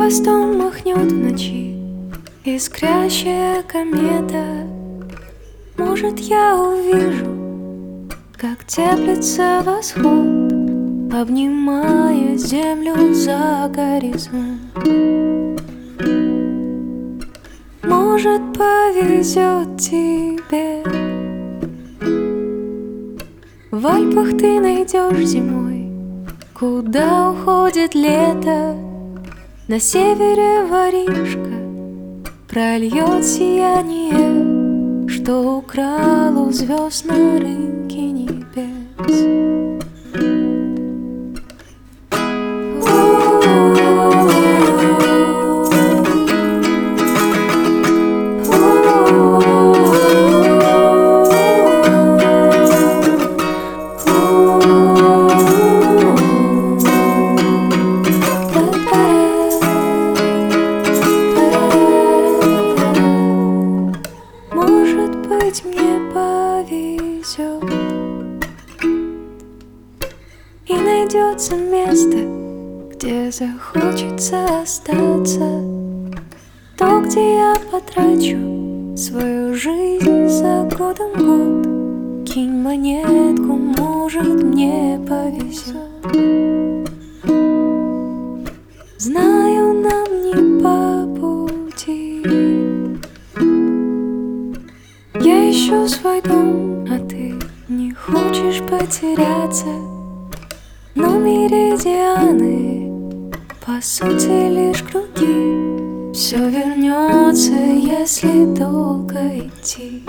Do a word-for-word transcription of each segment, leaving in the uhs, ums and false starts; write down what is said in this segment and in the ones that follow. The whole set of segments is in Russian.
хвостом махнет в ночи искрящая комета. Может, я увижу, как теплится восход, обнимая землю за горизонт. Может, повезет тебе. В Альпах ты найдешь зимой, куда уходит лето. На севере воришка прольет сияние, что украл у звезд на рынке небес. Мне повезет, и найдется место, где захочется остаться. То, где я потрачу свою жизнь за годом год. Кинь монетку, может, мне повезет. Знаю, нам не по пути. Я ищу свой дом, а ты не хочешь потеряться. Но меридианы, по сути, лишь круги. Все вернется, если долго идти.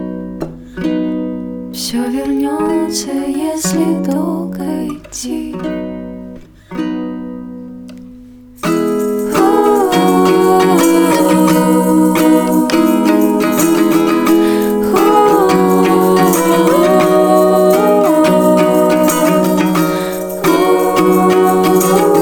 Все вернется, если долго идти. Oh,